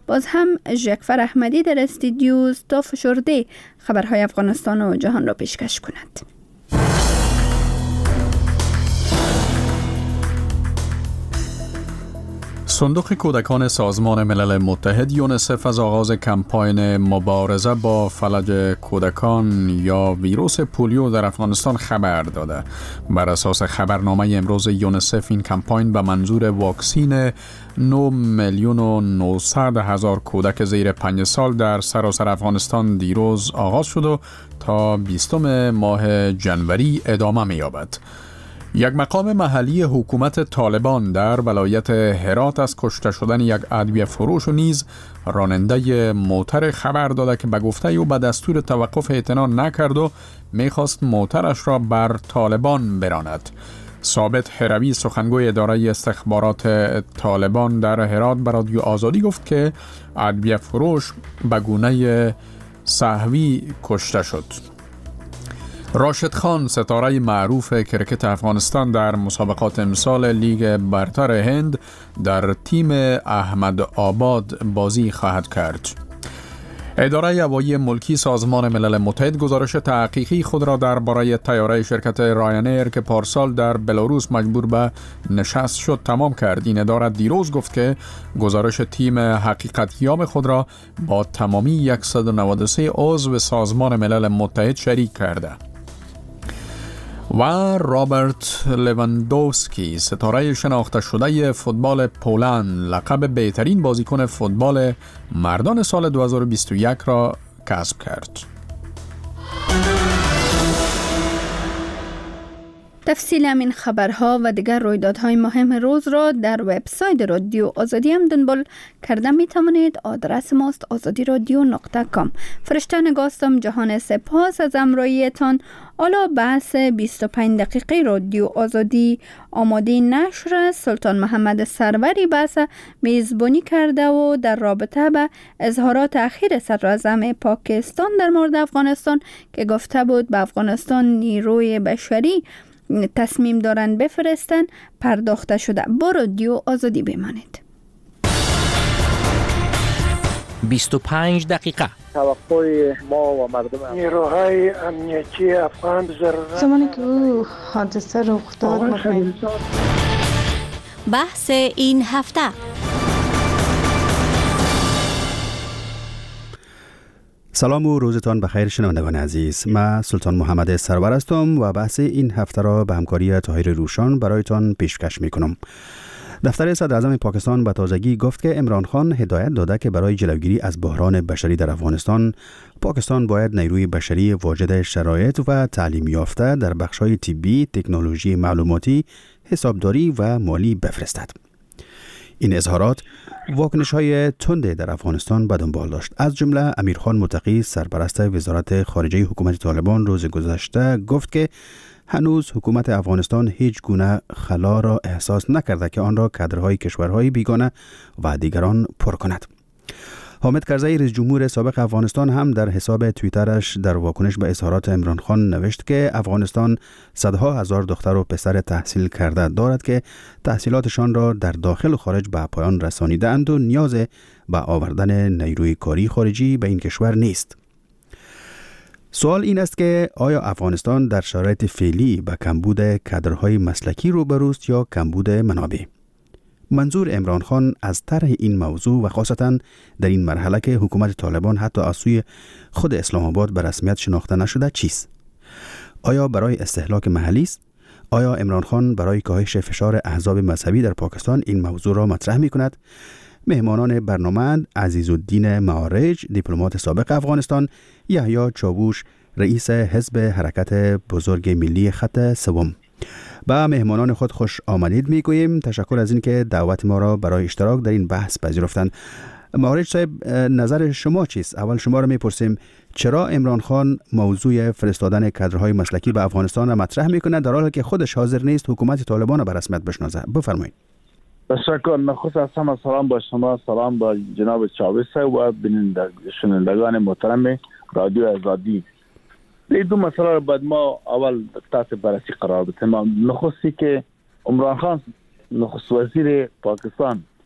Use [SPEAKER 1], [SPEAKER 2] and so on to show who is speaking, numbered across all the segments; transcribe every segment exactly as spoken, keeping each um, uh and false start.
[SPEAKER 1] باز هم ژکفر احمدی در استودیو تا فشرده خبرهای افغانستان و جهان را پیشکش کند.
[SPEAKER 2] صندوق کودکان سازمان ملل متحد یونسف از آغاز کمپاین مبارزه با فلج کودکان یا ویروس پولیو در افغانستان خبر داده. بر اساس خبرنامه امروز یونسف این کمپاین به منظور واکسین نه میلیون و نهصد هزار کودک زیر پنج سال در سراسر افغانستان دیروز آغاز شد و تا بیستم ماه جنوری ادامه می‌یابد. یک مقام محلی حکومت طالبان در ولایت هرات از کشته شدن یک ادویه فروش و نیز راننده موتر خبر داده که به گفته او به دستور توقف اعتنا نکرد و میخواست موترش را بر طالبان براند. ثابت هروی سخنگوی اداره استخبارات طالبان در هرات به رادیو آزادی گفت که ادویه فروش به گونه سهوی کشته شد. راشد خان ستاره معروف کرکت افغانستان در مسابقات امسال لیگ برتر هند در تیم احمد آباد بازی خواهد کرد. اداره هوایی ملکی سازمان ملل متحد گزارش تحقیقی خود را درباره طیاره شرکت راینایر که پارسال در بلاروس مجبور به نشست شد تمام کرد. این اداره دیروز گفت که گزارش تیم حقیقتیاب خود را با تمامی صد و نود و سه عضو سازمان ملل متحد شریک کرده. و رابرت لواندوفسکی ستاره شناخته شده فوتبال پولند لقب بهترین بازیکن فوتبال مردان سال دو هزار و بیست و یک را کسب کرد.
[SPEAKER 1] تفصیل همین خبرها و دیگر رویدادهای مهم روز را در وبسایت رادیو آزادی هم دنبال کرده می توانید. آدرس ماست آزادی رادیو نقطه کام. فرشته نگاستم جهان سپاس از همراهیتان. حالا بحث بیست و پنج دقیقه رادیو آزادی آماده نشر سلطان محمد سروری بحث میزبانی کرده و در رابطه به اظهارات اخیر صدراعظم پاکستان در مورد افغانستان که گفته بود به افغانستان نیروی بشری تصمیم دارن بفرستن پرداخته شده. با رادیو آزادی بمانید.
[SPEAKER 3] بیست و پنج دقیقه
[SPEAKER 4] توقع ما و مردم
[SPEAKER 5] نیروهای امنیتی افغان ضرورت
[SPEAKER 6] زمانی که او حادثه رخ داد
[SPEAKER 7] بحث این هفته.
[SPEAKER 8] سلام و روزتان بخیر شنوندگان عزیز. من سلطان محمد سرور هستم و بحث این هفته را به همکاری طاهر روشان برایتان پیشکش میکنم. دفتر صدراعظم پاکستان به تازگی گفت که عمران خان هدایت داده که برای جلوگیری از بحران بشری در افغانستان پاکستان باید نیروی بشری واجد شرایط و تعلیم یافته در بخش‌های طبی، تکنولوژی معلوماتی، حسابداری و مالی بفرستد. این اظهارات واکنش‌های تند در افغانستان به دنبال داشت. از جمله امیرخان متقی سرپرست وزارت خارجه حکومت طالبان روز گذشته گفت که هنوز حکومت افغانستان هیچ گونه خلا را احساس نکرده که آن را کادرهای کشورهای بیگانه و دیگران پر کند. حامد کرزی رئیس جمهور سابق افغانستان هم در حساب توییترش در واکنش به اظهارات عمران خان نوشت که افغانستان صدها هزار دختر و پسر تحصیل کرده دارد که تحصیلاتشان را در داخل و خارج به پایان رسانیدند و نیاز به آوردن نیروی کاری خارجی به این کشور نیست. سوال این است که آیا افغانستان در شرایط فعلی به کمبود کادرهای مسلکی روبروست یا کمبود منابع؟ منظور عمران خان از طرح این موضوع و خاصتا در این مرحله که حکومت طالبان حتی از سوی خود اسلام آباد به رسمیت شناخته نشده چیست؟ آیا برای استهلاک محلی است؟ آیا عمران خان برای کاهش فشار احزاب مذهبی در پاکستان این موضوع را مطرح می کند؟ مهمانان برنامه عزیزالدین معارج، دیپلمات سابق افغانستان، یحیی چاووش، رئیس حزب حرکت بزرگ ملی خط سوم. با مهمانان خود خوش آمدید میگوییم. تشکر از این که دعوت ما را برای اشتراک در این بحث پذیرفتند. معارج صاحب، نظر شما چیست؟ اول شما را میپرسیم چرا عمران خان موضوع فرستادن کادرهای مسلکی به افغانستان را مطرح میکنه در حالی که خودش حاضر نیست حکومت طالبان را به رسمیت بشناسه؟ بفرمایید.
[SPEAKER 4] تشکر. نخست از همه سلام با شما، سلام با جناب چاوش و شنوندگان محترم رادیو آزادی. این دو مسئله را باید ما اول تحت بررسی قرار بدیم. نخستی که عمران خان نخست وزیر پاکستان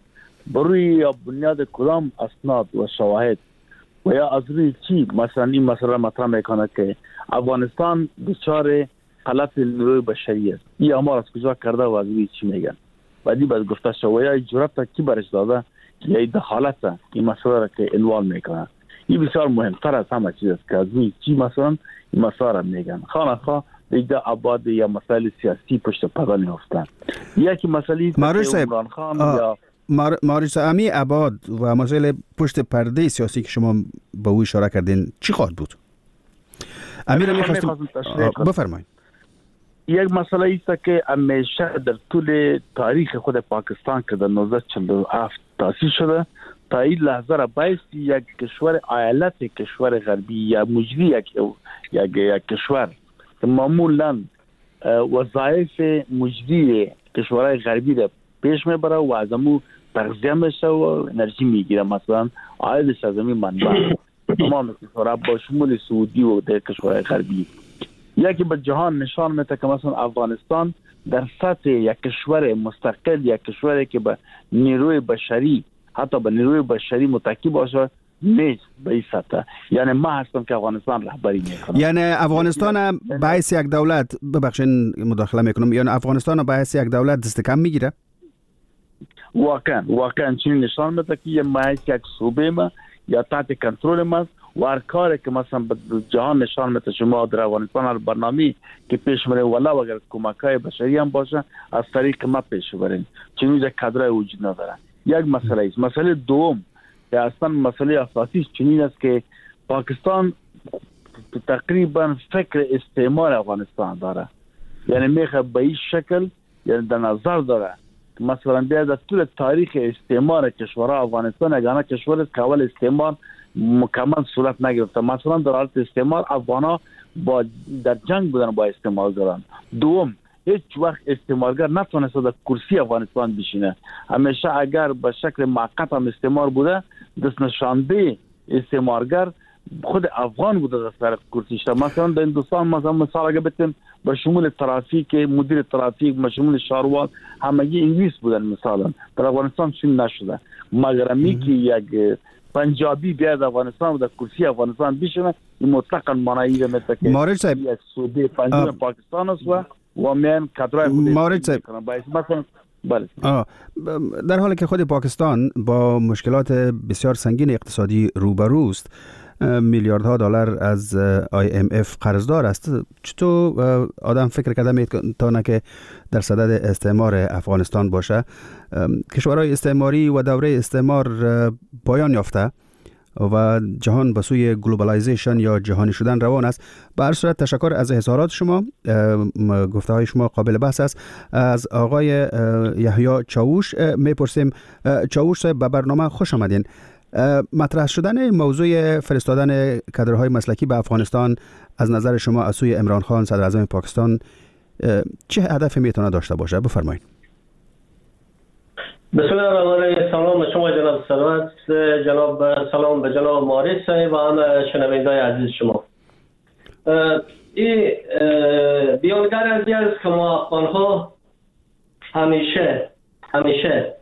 [SPEAKER 4] بروی یا بنیاد کدام اسناد و شواهد و یا از روی چی مثلا این مسئله مطرح میکنه که افغانستان دچار غلط نیروی بشری است؟ این امر از کجا کرده و از روی چی میگن؟ بعدی بعد گفته شو یا جرأت کی برش داده که این دخالت این مسئله را که انوال میکنه؟ این بسیار مهمتر از همه چیز است که از روی چی مثلا این مسئله را میگن. خانخواه دیگه آباد یا مسائل سیاسی پشت پرده نیفتن. یکی مسئله عمران خان یا
[SPEAKER 8] مارش امی آباد و مسائل پشت پرده سیاسی که شما به او اشاره کردین چی خواهد بود؟ امیر می‌خواستم بفرمایید.
[SPEAKER 4] یک مسئله است که همیشه در طول تاریخ خود پاکستان که در نوزده چهل و هفت تأسیس شده تا این لحظه را بایستی یک کشور ایالت کشور غربی یا مجری یک یک یک کشور که معمولا وظایف مجری کشورهای غربی را پیش میبره و از امو تغذیه میشه و انرژی میگیره، مثلا عایدش از امین منبع تمام کشورها با شمول سعودی و در کشورهای غربی. یکی به جهان نشان میده که مثلا افغانستان در سطح یک کشور مستقل، یک کشوری که به نیروی بشری حتی به نیروی بشری متکی باشه نیست به این سطح. یعنی ما هستم که افغانستان رهبری میکنم.
[SPEAKER 8] یعنی افغانستان باعث یک دولت ببخشین مداخله میکنم، یعنی افغانستان باعث یک دولت دست کم میگیره؟
[SPEAKER 4] واقعا واقعا چنین نشان میده که یه باعث یک صوبه ما یا تحت کنترل ما و هر کاری که مثلا به جهان نشان میده شما در افغانستان هر برنامه‌ای که پیش میره ولا اگر کمک‌های بشری هم باشه از طریق ما پیش برین، چنین یک کادر وجود نداره. یک مسئله است. مسئله دوم که اصلا مسئله اساسی چنین است که پاکستان تقریبا فکر استعمار افغانستان داره، یعنی میخواد به این شکل یعنی در نظر داره که مثلا بیا در طول تاریخ استعمار کشورها افغانستان یگانه کشور است که اول استعمار مکمل صورت نگرفته. مثلا در حالت استعمار افغانها با در جنگ بودن با استعمارگران. دوم هیچ وقت استعمارگر نتونسته در کرسی افغانستان بشینه، همیشه اگر به شکل موقت هم استعمار بوده دست نشانده استعمارگر خود افغان بوده در سر کرسیش. مثلا در هندوستان مثلا مثال اگه بتیم به شمول ترافیک مدیر ترافیک به شمول شاروال همگی انگلیس بودن مثلا. در افغانستان چنین نشده مگر می که یک پنجابی بیاد افغانستان و در کرسی افغانستان بشینه این مطلقاً معنی را میده که
[SPEAKER 8] مارج صاحب
[SPEAKER 4] یک صوبه پنجم پاکستان است و و میان کادرای خود
[SPEAKER 8] مارج صاحب
[SPEAKER 4] مثلا بله.
[SPEAKER 8] در حالی که خود پاکستان با مشکلات بسیار سنگین اقتصادی روبروست، میلیاردها دلار از آی ام اف قرضدار است، چطور آدم فکر کرده میتونه که در صدد استعمار افغانستان باشه؟ کشورهای استعماری و دوره استعمار پایان یافته و جهان به سوی گلوبالایزیشن یا جهانی شدن روان است. به هر صورت تشکر از اظهارات شما، گفته های شما قابل بحث است. از آقای یحیی چاوش میپرسیم. چاوش صاحب به برنامه خوش آمدین. مطرح شدن موضوع فرستادن کادرهای مسلکی به افغانستان از نظر شما از سوی عمران خان صدر اعظم پاکستان چه هدفی میتونه داشته باشه؟ بفرمایید.
[SPEAKER 9] بسم الله الرحمن الرحیم. سلام به شما جناب ثروت، جناب سلام به جناب مارس و همه شنوندگان عزیز شما. این بیانگر ازی است که ما آنها همیشه همیشه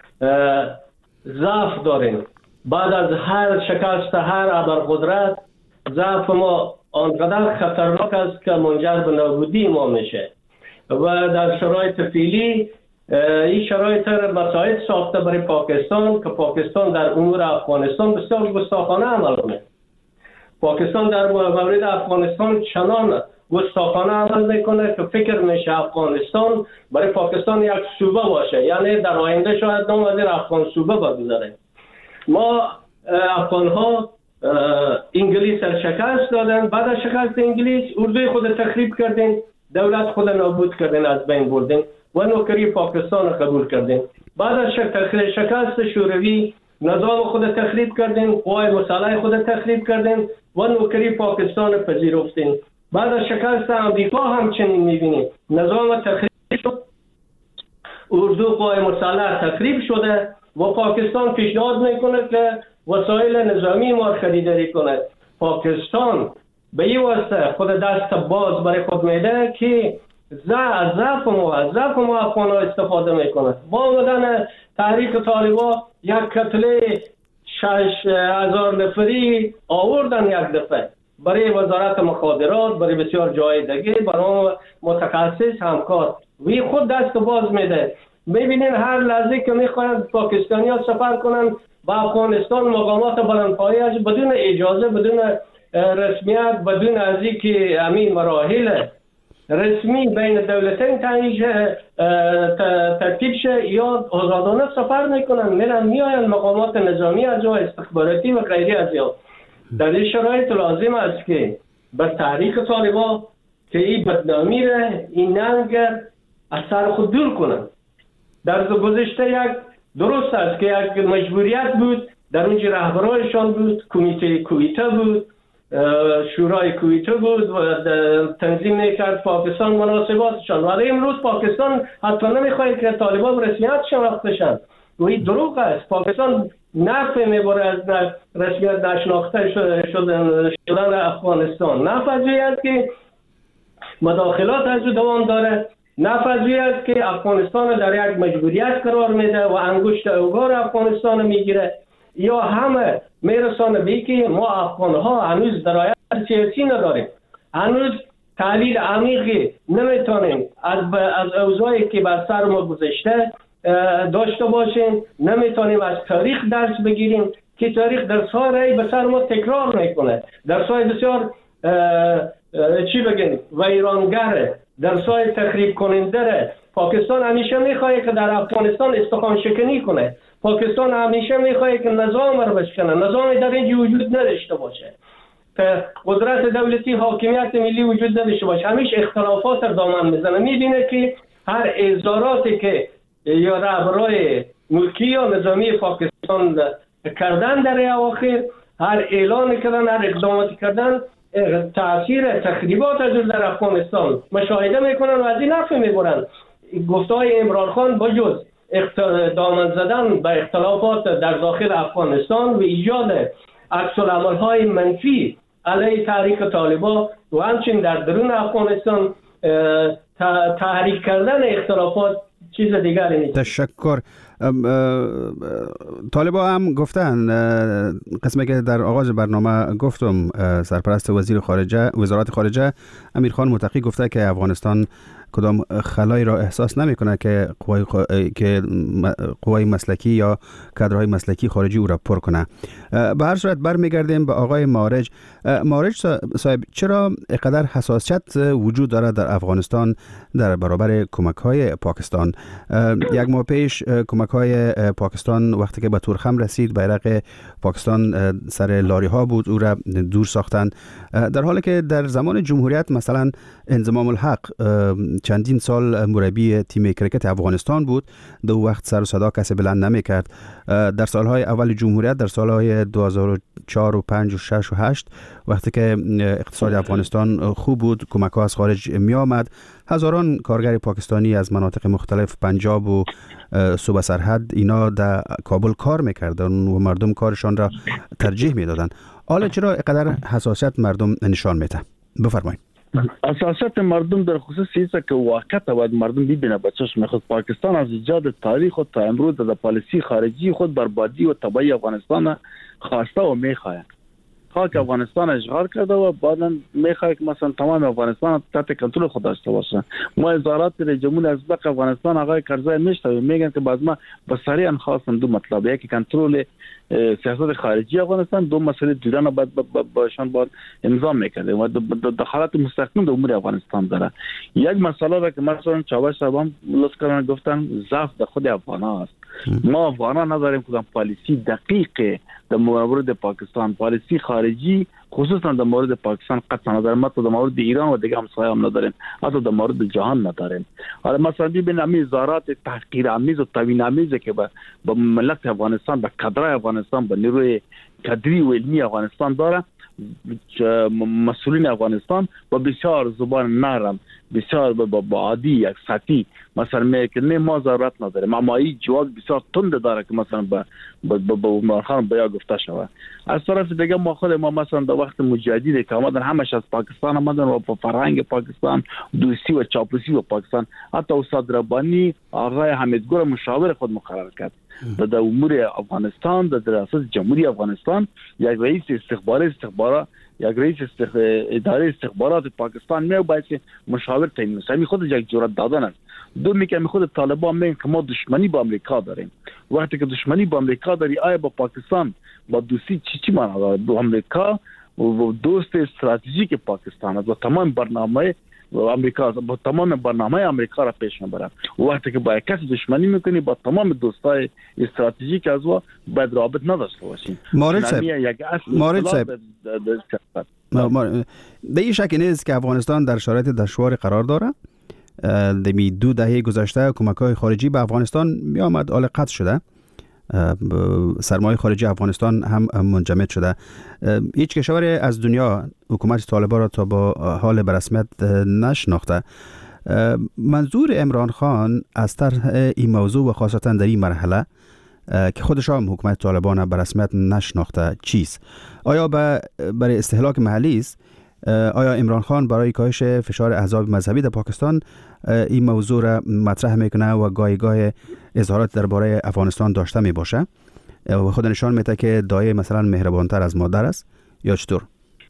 [SPEAKER 9] ضعف داریم. بعد از هر شکست هر ابرقدرت ضعف ما آنقدر خطرناک است که منجر به نابودی ما میشه و در شرایط فعلی این شرایط مساعد ساخته برای پاکستان که پاکستان در امور افغانستان بسیار گستاخانه عمل کنه. پاکستان در مورد افغانستان چنان گستاخانه عمل میکنه که فکر میشه افغانستان برای پاکستان یک صوبه باشه، یعنی در آینده شاید نام از افغان صوبه بگذاره. ما افغان ها انگلیس را شکست دادن، بعد از شکست انگلیس اردوی خود تخریب کردین، دولت خود نابود کردین، از بین بردین و نوکری پاکستان را قبول کردین. بعد از شکست شوروی نظام خود تخریب کردین، قوای مسلح خود تخریب کردین و نوکری پاکستان را پذیرفتین. بعد از شکست امریکا همچنین میبینید نظام تخریب شد، اردو قوای مسلح تخریب شده و پاکستان پیشنهاد میکنه که وسایل نظامی ما خریداری کنه. پاکستان به این واسطه خود دست باز برای خود میده که از ضعف ما از ضعف ما افغان ها استفاده میکنه. با آمدن تحریک طالبان یک کتله شش هزار نفری آوردن یک دفعه برای وزارت مخابرات، برای بسیار جای دیگه، برای متخصص همکار. وی خود دست باز میده. میبینین هر لحظه که میخواین پاکستانی ها سفر کنن با افغانستان، مقامات بلندپایه بدون اجازه، بدون رسمیت، بدون از اینکه همین مراحل رسمی بین دولتین ترتیب شه یا آزادانه سفر میکنن، میرن میاین مقامات نظامی از جا، استخباراتی و غیری از جا. در این شرایط لازم است که بر تحریک طالبان که این بدنامی را، این ننگ از سر خود دور کنن. در گذشته یک درست است که یک مجبوریت بود، در اونجا رهبرایشان بود، کمیته کویته بود، شورای کویته بود و تنظیم میکرد پاکستان مناسباتشان. ولی امروز پاکستان حتی نمیخواهد که طالبان رسمیت شناخته شند و این دروغ است. پاکستان نفع میبره از رسمیت نشناخته شدن, شدن افغانستان. نفع است که مداخلات از دوام داره، نفع است که افغانستان در یک مجبوریت قرار میده و انگشت اوگار افغانستان میگیره، یا همه میرسانه به که ما افغان ها هنوز درایت سیاسی نداریم، هنوز تحلیل عمیقی نمیتونیم از از اوضاعی که بر سر ما گذشته داشته باشیم، نمیتونیم از تاریخ درس بگیریم که تاریخ درس ها رای به سر ما تکرار میکنه، درس های بسیار چی بگیم ویرانگره، درس های تخریب کننده. پاکستان همیشه میخواد که در افغانستان استخوان شکنی کنه، پاکستان همیشه میخواد که نظام رو بشکنه، نظامی در اینجا وجود نداشته باشه، قدرت دولتی حاکمیت ملی وجود نداشته باشه، همیشه اختلافات رو دامن میزنه. میبینه که هر اظهاراتی که یا رهبرای ملکی یا نظامی پاکستان کردن در اواخر، هر اعلان کردن، هر اقداماتی کردن، تاثیر تخریبات از در افغانستان مشاهده میکنن و از این نفع میبرن. گفته‌های عمران خان با جز دامن زدن به اختلافات در داخل افغانستان و ایجاد عکس العمل‌های منفی علیه تحریک طالبان و همچنین در درون افغانستان تحریک کردن اختلافات چیز دیگری نیست.
[SPEAKER 8] تشکر. طالبان هم گفتن، قسمی که در آغاز برنامه گفتم، سرپرست وزیر خارجه وزارت خارجه امیرخان متقی گفته که افغانستان کدام خلایی را احساس نمیکنه که قوای خ... که قوای مسلکی یا کادرهای مسلکی خارجی او را پر کنه. به هر صورت برمیگردیم به آقای مارج. مارج صاحب، چرا اینقدر حساسیت وجود داره در افغانستان در برابر کمک‌های پاکستان؟ یک ماه پیش کمک‌های پاکستان وقتی که به تورخم رسید، بیرق پاکستان سر لاری ها بود، او را دور ساختن، در حالی که در زمان جمهوریت مثلا انضمام الحق چندین سال مربی تیم کرکت افغانستان بود، دو وقت سر و صدا کسی بلند نمی کرد. در سالهای اول جمهوریت، در سالهای دو هزار و چهار و پنج و شش و هشت وقتی که اقتصاد افغانستان خوب بود، کمک ها از خارج می آمد، هزاران کارگر پاکستانی از مناطق مختلف پنجاب و صوبه سرحد اینا در کابل کار میکردن و مردم کارشان را ترجیح میدادن. حالا چرا اینقدر حساسیت مردم نشان میده؟ بفرمایید.
[SPEAKER 4] اساسات مردم در خصوص چیزی که واقعا باید مردم ببینه به چشم خود. پاکستان از ایجاد تاریخ و تا امروز در پالیسی خارجی خود بربادی و تباهی افغانستان خواسته و میخواد. خاک افغانستان اشغال کرده و بعدا میخواد که مثلا تمام افغانستان تحت کنترل خود داشته باشه. ما وزارت رئیس جمهور ازبق افغانستان آقای کرزی میشته میگن که باز ما به سریع خواستن دو مطلب، یکی کنترل سیاست خارجی افغانستان، دو مسئله دیران بعد باشان باید انظام میکرده و دخالت مستقیم در امور افغانستان داره. یک مسئله را که مثلا چاوش صاحب هم لطف کردن گفتن ضعف در خود افغان هاست. ما افغان ها نداریم کدام پالیسی دقیق در مورد پاکستان، پالیسی خارجی خصوصا در مورد پاکستان قطعا نداریم، ما در مورد ایران و دیگه همسایه هم نداریم، حتی در مورد جهان نداریم. حالا مثلا ببین همین اظهارات تحقیر آمیز و توهین آمیز که به ملت افغانستان، به کادرای افغانستان، به نیروی کادری و علمی افغانستان داره، مسئولین افغانستان با بسیار زبان نرم، بسیار با عادی یک سطحی مثلا میگه ما ضرورت نداریم، اما این جواب بسیار تند داره که مثلا با با با عمران خان بیا گفته شود. از طرف دیگه ما خود ما مثلا در وقت مجاهدین که آمدن همش از پاکستان آمدن و با فرهنگ پاکستان دوستی و چاپلوسی و پاکستان، حتی استاد ربانی آقای حمیدگور مشاور خود مقرر کرد در امور افغانستان، در ریاست جمهوری افغانستان یک رئیس استخبارات استخبارات یک رئیس استخ... اداره استخبارات پاکستان می باید که مشاور تعیین کنه. خود یک جرأت دادن است. دومی که خود طالبان میگن که ما دشمنی با امریکا داریم. وقتی که دشمنی با امریکا داری، آیا با پاکستان با دوستی چی چی معنا داره؟ با امریکا و دوست استراتژیک پاکستان است و تمام برنامه و امریکا با تمام برنامه امریکا را پیش میبرد. وقتی که با کسی دشمنی میکنی، با تمام دوستای استراتژیک از او باید رابط نداشته باشیم.
[SPEAKER 8] مارد صاحب مارد صاحب به این شک نیست که افغانستان در شرایط دشوار قرار داره. دمی دو دهه گذشته کمک‌های خارجی به افغانستان می آمد، حال قطع شده. سرمایه خارجی افغانستان هم منجمد شده. هیچ کشوری از دنیا حکومت طالبان را تا با حال به رسمیت نشناخته. منظور عمران خان از طرح این موضوع و خاصتا در این مرحله که خودش هم حکومت طالبان به رسمیت نشناخته چیست؟ آیا برای استهلاک محلی است؟ آیا عمران خان برای کاهش فشار احزاب مذهبی در پاکستان این موضوع را مطرح میکنه و گاهی گاهی اظهارات درباره افغانستان داشته می باشه و خود نشان میده که دایه مثلا مهربانتر از مادر است یا چطور؟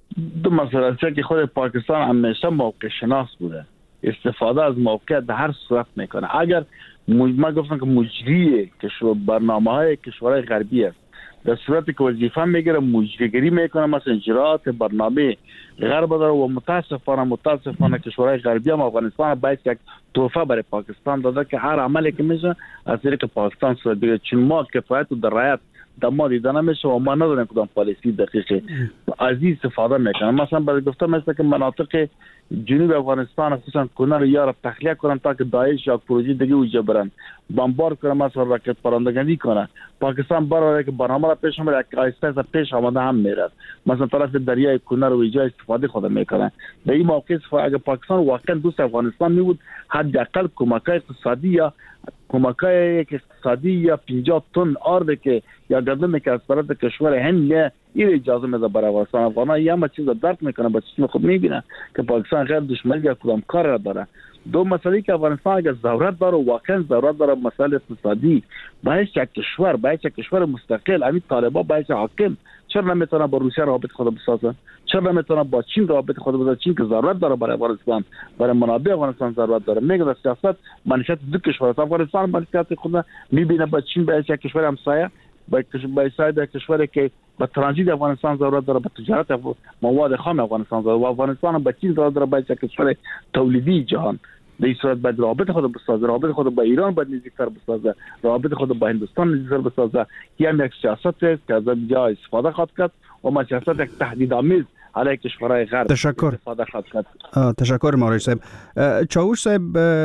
[SPEAKER 4] دو مسئله است که خود پاکستان همیشه موقع شناس بوده، استفاده از موقع در هر صورت میکنه. اگر ما گفتم که مجری کشور برنامه های کشورهای غربی است، در صورتی که وظیفه میگیره مجریگری میکنه، مثلا اجرات برنامه غرب داره و متاسفانه متاسفانه کشورهای غربی هم افغانستان باید یک تحفه برای پاکستان داده که هر عملی که میشه از طریق پاکستان صورت بگیره. چون ما کفایت و درایت در ما دیده نمیشه و ما نداریم کدام پالیسی دقیقی از این استفاده میکنن. مثلا برای گفتم مثلا که مناطق جنوب افغانستان خصوصا کنر یا را تخلیه کنن تا که داعش یا پروژه دیگه اوجا برن بمبارد کنن، مثلا راکت پراندگانی کنه. پاکستان برای که برنامه را پیش میبره که آیسته از پیش آمده هم میرد، مثلا طرف دریای کنر و ایجا استفاده خود میکنه. در این موقع اگه پاکستان واقعا دوست افغانستان میبود، حداقل کمک‌های اقتصادی یا کمک‌های اقتصادی یا پنجاه تن آرد که یا گندم که از طرف کشور هند نه این اجازه میده برای افغانستان. افغانان یه همه چیز درک میکنه، با چشم خود میبینه که پاکستان غیر دشمنی یا کدام کار را داره. دو مسئله که افغانستان اگر ضرورت داره واقعا ضرورت داره مسئله اقتصادی، باید یک کشور باید یک کشور مستقل، همین طالبان باید حاکم چرا نمیتونه با روسیه رابطه خود بسازه؟ چرا نمیتونه با چین رابطه خود بسازه؟ چین که ضرورت داره برای افغانستان، برای منابع افغانستان ضرورت داره. میگه در سیاست منشأت دو کشور است. افغانستان منشأت خود میبینه با چین باید یک کشور همسایه، با یک ساید کشوری که با ترانزیت افغانستان ضرورت داره، با تجارت مواد خام افغانستان ضرورت، و افغانستان با چین ضرورت داره باید یک کشور تولیدی جهان. در این صورت باید رابطه خود بسازه، رابطه خود با ایران باید نزدیکتر بسازه، رابطه خود با هندوستان نزدیکتر بسازه. یه هم یک سیاست است که از اینجا استفاده خواهد کرد و ما سیاست یک تهدیدآمیز علیه کشورهای غرب
[SPEAKER 8] تشکر.
[SPEAKER 4] استفاده خواهد کرد.
[SPEAKER 8] تشکر مارج صاحب. چاوش صاحب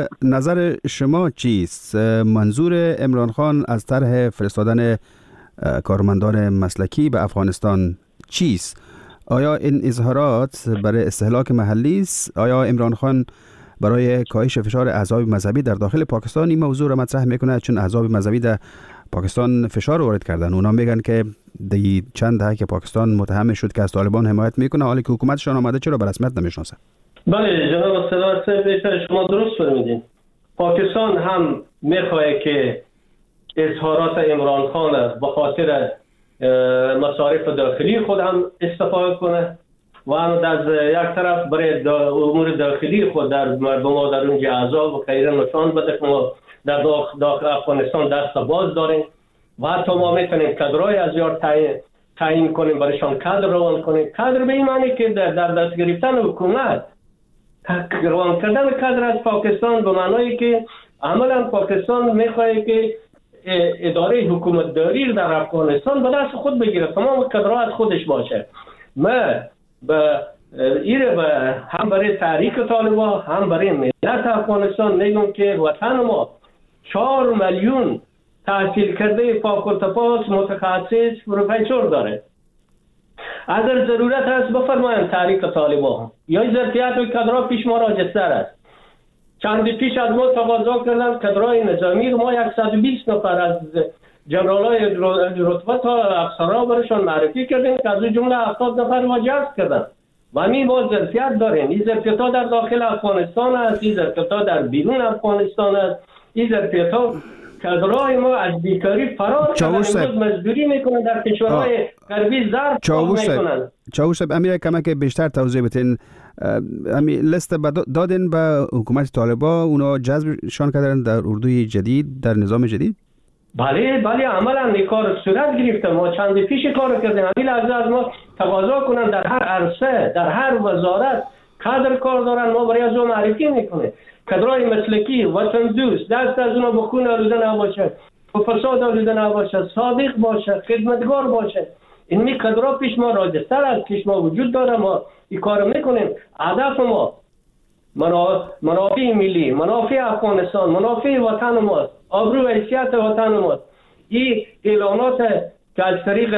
[SPEAKER 8] نظر شما چیست؟ منظور عمران خان از طرح فرستادن کارمندان مسلکی به افغانستان چیست؟ آیا این اظهارات برای استهلاک محلی است؟ آیا عمران خان برای کاهش فشار احزاب مذهبی در داخل پاکستان این موضوع را مطرح میکنه؟ چون احزاب مذهبی در پاکستان فشار وارد کردن. اونا میگن که دی چند دهه که پاکستان متهم شد که از طالبان حمایت میکنه، حالی که حکومتشان آمده چرا به رسمیت نمیشناسه؟
[SPEAKER 9] بله جناب صدات شما درست فرمودین. پاکستان هم میخواد که اظهارات عمران خان است به خاطر مصارف داخلی خود هم استفاده کنه و از یک طرف برای امور داخلی خود در مردم در اونجا احزاب و غیره نشان بده که ما در داخل افغانستان دست باز داریم و حتی ما میتونیم کادرهای از یار تعیین تعیین کنیم، برایشان کادر روان کنیم. کادر به این معنی که در دست گرفتن حکومت، روان کردن کادر از پاکستان به معنی که عملا پاکستان میخواد که اداره حکومت داری در افغانستان به دست خود بگیره، تمام کادرها از خودش باشه. ما به ایره به هم برای تحریک طالبان هم برای ملت افغانستان میگم که وطن ما چهار میلیون تحصیل کرده فوق التخصص متخصص پروفسور داره. اگر ضرورت هست بفرمایید تحریک طالبان یا ظرفیت و کادرها پیش ما راجستر است. چند پیش از ما تقاضا کردن کادرهای نظامی رو ما صد و بیست نفر از جنرالای رتبه تا افسرها برشان معرفی کردیم که از اون جمله هفتاد نفر ما جذب کردن و همین ما ظرفیت داریم. این ظرفیت ها در داخل افغانستان است، این ظرفیت ها در بیرون افغانستان است، این ظرفیت ها کادرهای ما از بیکاری فرار کردن، امروز مزدوری میکنن در کشورهای غربی، ظرف میکنن.
[SPEAKER 8] چاوش صاحب امیر کمک بیشتر توضیح بدین. همین لیست دادن به حکومت طالبان، اونا جذبشان کردن در اردوی جدید، در نظام جدید؟
[SPEAKER 9] بله بله عملا این کار صورت گرفته. ما چند پیش کار کردیم. همین لحظه از ما تقاضا کنن در هر عرصه، در هر وزارت کادر کار دارن، ما برای از اون معرفی میکنیم. کادرای مسلکی، وطن دوست، دست از اونا به خون آلوده نباشه، به فساد آلوده نباشه، صادق باشه، خدمتگار باشه. این می کادرها پیش ما راجستر از پیش ما وجود داره. ما این کار میکنیم. هدف ما منافع ملی، منافع افغانستان، منافع وطن ماست، آبرو و حیثیت وطن ماست. این اعلانات که از طریق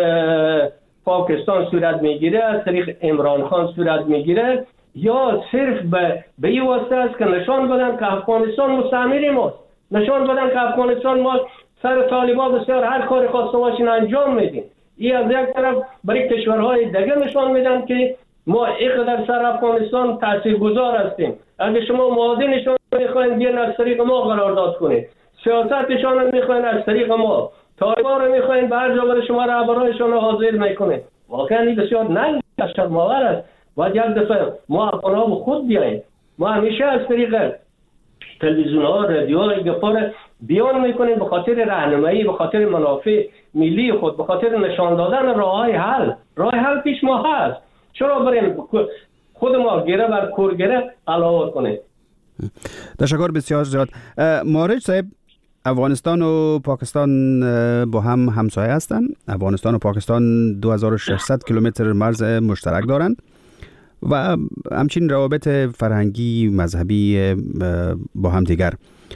[SPEAKER 9] پاکستان صورت میگیره، از طریق عمران خان صورت میگیره، یا صرف به به این واسطه است که نشان بدن که افغانستان مستعمره ماست، نشان بدن که افغانستان ما سر طالبان بسیار هر کار خواسته باشین انجام میدیم. این از یک طرف برای کشورهای دیگه نشان میدن که ما اینقدر سر افغانستان تاثیرگذار هستیم. اگه شما معادنشان میخواین بیان از طریق ما قرارداد کنید، سیاستشان هم میخواین از طریق ما، طالبان رو میخواین به هر جا بر شما رهبرایشان رو حاضر میکنید. واقعا این بسیار ننگ شرم‌آور است. باید یک دفعه ما افغان‌ها به خود بیاییم. ما همیشه از طریق تلویزیون‌ها، رادیوها گپا بیان میکنیم به خاطر راهنمایی، به خاطر منافع ملی خود، به خاطر نشان دادن راههای حل. راه حل پیش ما هست. چرا بریم خود ما گره بر کور گره علاوه کنیم؟
[SPEAKER 8] تشکر بسیار زیاد. مارج صاحب، افغانستان و پاکستان با هم همسایه هستند. افغانستان و پاکستان دو هزار و ششصد کیلومتر مرز مشترک دارند و همچنین روابط فرهنگی مذهبی با هم دیگر.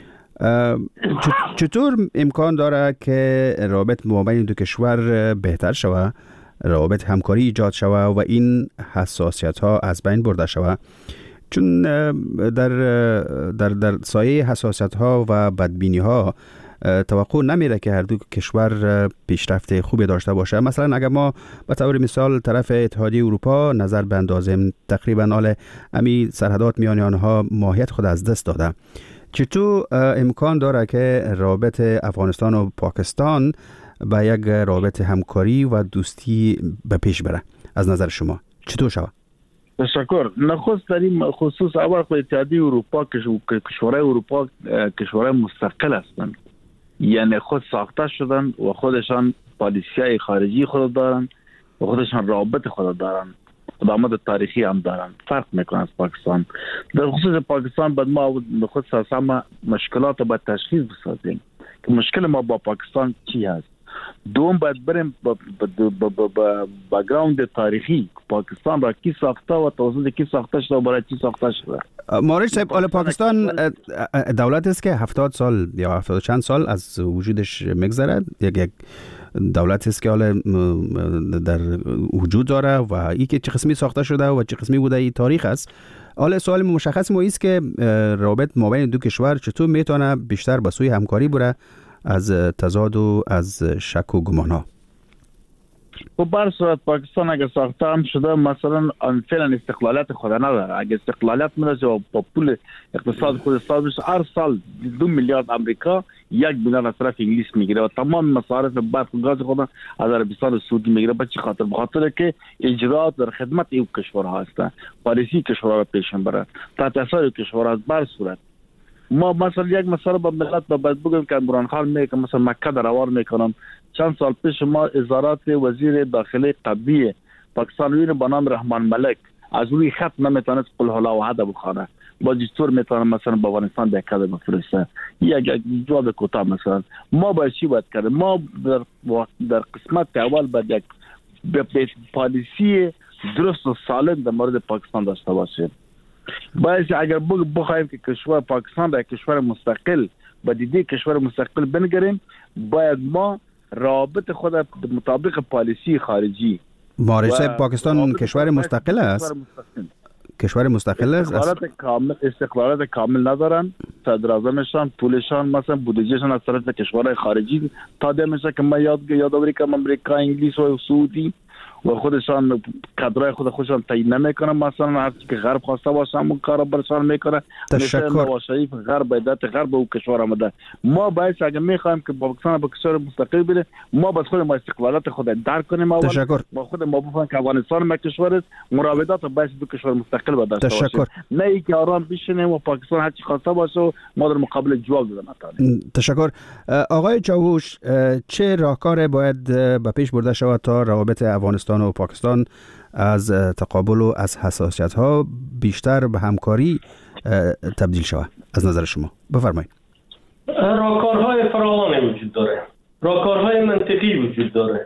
[SPEAKER 8] چطور امکان داره که روابط مابین دو کشور بهتر شود، روابط همکاری ایجاد شود و این حساسیت ها از بین برده شود؟ چون در در در سایه حساسیت ها و بدبینی ها توقع نمیره که هر دو کشور پیشرفت خوبی داشته باشه. مثلا اگر ما به طور مثال طرف اتحادیه اروپا نظر بندازیم، تقریبا حال امی سرحدات میان آنها ماهیت خود از دست داده. چطور امکان داره که رابط افغانستان و پاکستان به یک رابط همکاری و دوستی به پیش بره؟ از نظر شما چطور شود؟
[SPEAKER 4] تشکر. نخست در این خصوص اول خود اتحادیه اروپا کشورهای اروپا کشورهای مستقل هستند، یعنی خود ساخته شدن و خودشان پالیسی خارجی خود دارن و خودشان رابط خود دارن، خدمات تاریخی هم دارن. فرق میکنه از پاکستان. در خصوص پاکستان باید ما خود ساسا مشکلات رو باید تشخیص بسازیم که مشکل ما با پاکستان چی هست. دوم باید بریم با بگراوند تاریخی پاکستان را کی ساخته و توسط کی ساخته شده و برای چی ساخته شده.
[SPEAKER 8] مارج صاحب، حالا پاکستان دولت است که هفتاد سال یا هفتاد چند سال از وجودش میگذره، یک یک دولت است که حالا در وجود داره و این که چه قسمی ساخته شده و چه قسمی بوده این تاریخ است. حالا سوال مشخص ما است که رابط مابین دو کشور چطور میتونه بیشتر به سوی همکاری بره از تضاد و از شک و گمان ها؟
[SPEAKER 4] و بر صورت پاکستان اگر ساخته هم شده مثلا فعلا استقلالیت خود نداره. اگر استقلالیت میدازه و با پول اقتصاد خود استاد بشه، هر سال دو میلیارد امریکا یک میلیارد از طرف انگلیس میگیره و تمام مصارف برق و گاز خود از عربستان سعودی میگیره. به چه خاطر؟ به خاطر که اجرات در خدمت این کشورها هستند، پالیسی کشورها را پیش میبرند تحت اثر کشورها. بر صورت ما مثلا یک مثلا با ملت با باید بگم که عمران خان میگه که مثلا مکه در روار میکنم. چند سال پیش ما ازارات وزیر داخلی قبلی پاکستان با نام رحمان ملک از روی خط نمیتونست قل هلا و حدا بخونه. با چطور میتونه مثلا با افغانستان به کده بفرسته؟ یک جواب کوتاه مثلا ما باید چی باید کرد؟ ما در در قسمت اول باید یک پالیسی درست و سالم در مورد پاکستان داشته باشیم. باید اگر بخوایم که کشور پاکستان را کشور مستقل با دیده کشور مستقل بنگریم، باید ما رابط خود مطابق پالیسی خارجی.
[SPEAKER 8] مارج صاحب، پاکستان کشور مستقل است. کشور مستقل است.
[SPEAKER 4] استقلالات کامل استقلالات کامل ندارن. صدر اعظمشان پولشان مثلا بودجهشان از طرف کشورهای خارجی تادیه میشه که ما یاد یادآوری کنم امریکا، انگلیس و سعودی و خودشان کادرای خود خودشان تعیین نمیکنن. مثلا هر چی که غرب خواسته باشه همون کارا برشان میکنه.
[SPEAKER 8] تشکر.
[SPEAKER 4] نواز شریف غرب ایدات غرب و کشور آمده. ما باید اگه میخوایم که پاکستان به کشور مستقل بره، ما بس خود ما استقلالات خود درک کنیم. اول
[SPEAKER 8] تشکر.
[SPEAKER 4] ما خود ما بفهمیم که افغانستان ما کشور است، مراودات باید دو کشور مستقل با داشته باشیم.
[SPEAKER 8] تشکر.
[SPEAKER 4] نه اینکه آرام بشینیم و پاکستان هر چی خواسته باشه و ما در مقابل جواب بدیم.
[SPEAKER 8] تشکر. آقای چاوش، چه راهکار باید به پیش برده شود تا روابط افغانستان و پاکستان از تقابل و از حساسیت ها بیشتر به همکاری تبدیل شود از نظر شما؟ بفرمایید.
[SPEAKER 9] راهکارهای فراوانی وجود داره، راهکارهای منطقی وجود داره،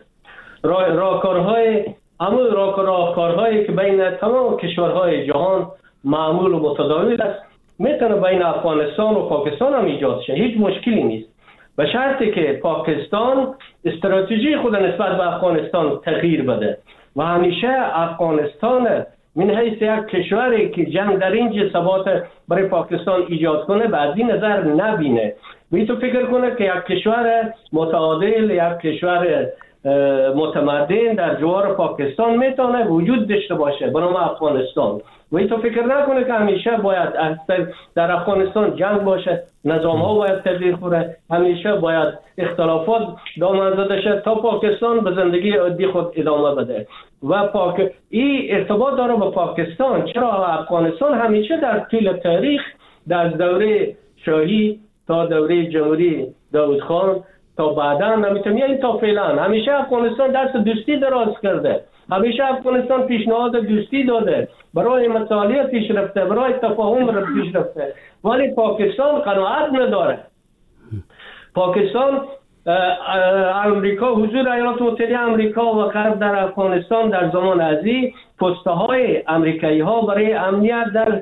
[SPEAKER 9] راهکارهای اما راهکارهایی که بین تمام کشورهای جهان معمول و متداول است، میتونه بین افغانستان و پاکستان هم ایجاد شه. هیچ مشکلی نیست، به شرطی که پاکستان استراتژی خود نسبت به افغانستان تغییر بده و همیشه افغانستان من حیث یک کشوری که جنگ در اینجا ثبات برای پاکستان ایجاد کنه به از این نظر نبینه. بی تو فکر کنه که یک کشور متعادل، یک کشور متمدن در جوار پاکستان میتونه وجود داشته باشه به نام افغانستان. و تو فکر نکنه که همیشه باید در افغانستان جنگ باشه، نظام ها باید تغییر کنه، همیشه باید اختلافات دامن زده شه تا پاکستان به زندگی عادی خود ادامه بده. و پاک این ارتباط داره با پاکستان. چرا افغانستان همیشه در طول تاریخ در دوره شاهی تا دوره جمهوری داود خان تا بعدا نمیتونم یعنی تا فعلا همیشه افغانستان دست دوستی دراز کرده، همیشه افغانستان پیشنهاد دوستی داده، برای مطالعه پیش رفته، برای تفاهم را پیش رفته. ولی پاکستان قناعت نداره. پاکستان امریکا، حضور ایالات متحده امریکا و غرب در افغانستان در زمان ازی پسته های امریکایی ها برای امنیت در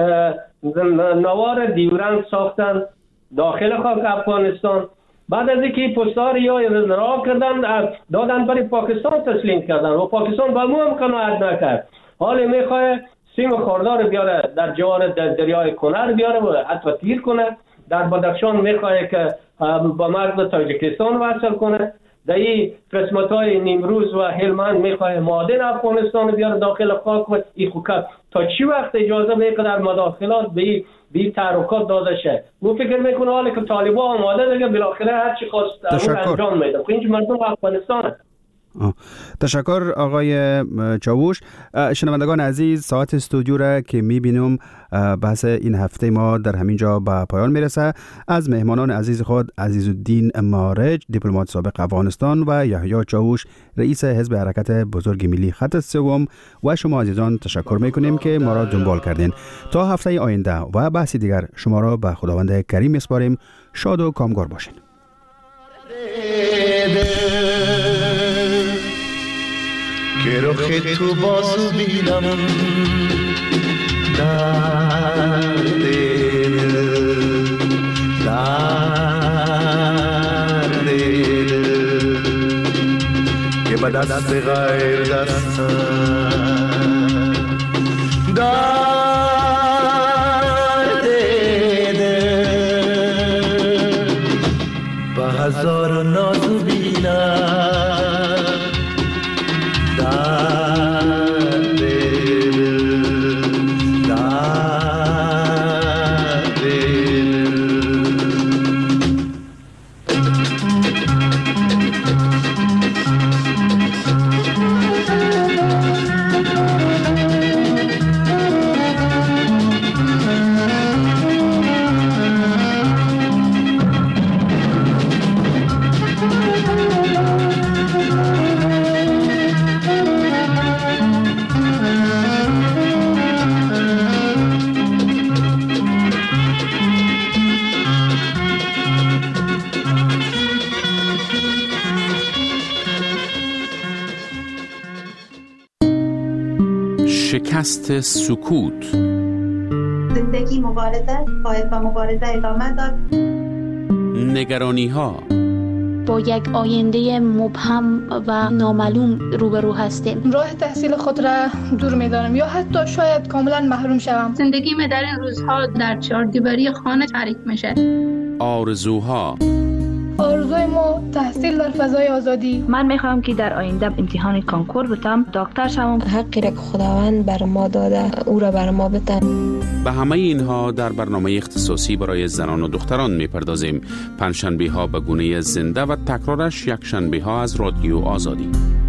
[SPEAKER 9] نوار دیورند ساختن داخل خاک افغانستان. بعد از اینکه پسته ها یا رها کردن دادن برای پاکستان تسلیم کردن و پاکستان با مو هم قناعت نکرد. حالا میخواه سیم خوردار بیاره در جوار دریای کنر بیاره و حتی تیر کنه. در بدخشان میخواه که با مرز تاجیکستان وصل کنه. در این قسمت های نیمروز و هلمند میخواه معادن افغانستان بیاره داخل خاک و این خوکت. تا چی وقت اجازه میکنه در مداخلات به این بی تحرکات داده شه؟ مو فکر میکنه حالا که طالبان آماده دیگه بالاخره هر چی خواست اون انجام میده. خب اینج مردم افغانستانه.
[SPEAKER 8] تشکر آقای چاوش. شنوندگان عزیز، ساعت استودیو را که میبینم بحث این هفته ما در همین جا به پایان میرسه. از مهمانان عزیز خود عزیزالدین مارج، دیپلمات سابق افغانستان، و یحیی چاوش، رئیس حزب حرکت بزرگ ملی خط سوم، و شما عزیزان تشکر میکنیم که ما را دنبال کردین. تا هفته آینده و بحثی دیگر شما را به خداوند کریم میسپاریم. شاد و کامگار باشین.
[SPEAKER 10] که رخ تو بازو بینم در دل در دل که به دست غیر دستم در دل به هزار نازو بینم
[SPEAKER 3] شکست سکوت.
[SPEAKER 11] زندگی مبارزه باید با مبارزه ادامه داد.
[SPEAKER 3] نگرانی ها،
[SPEAKER 12] با یک آینده مبهم و نامعلوم روبرو هستیم.
[SPEAKER 13] راه تحصیل خود را دور می‌دانم یا حتی شاید کاملا محروم شوم.
[SPEAKER 14] زندگی من در این روزها در چهار دیواری خانه تعریف میشه.
[SPEAKER 15] آرزوها.
[SPEAKER 13] آرزوی ما تحصیل در فضای آزادی.
[SPEAKER 16] من میخوام که در آینده امتحان کانکور بتم، دکتر شوم.
[SPEAKER 17] حقی را که خداوند بر ما داده او را بر ما بتن.
[SPEAKER 15] به همه اینها در برنامه اختصاصی برای زنان و دختران میپردازیم. پنجشنبه ها به گونه زنده و تکرارش یک شنبه ها از رادیو آزادی.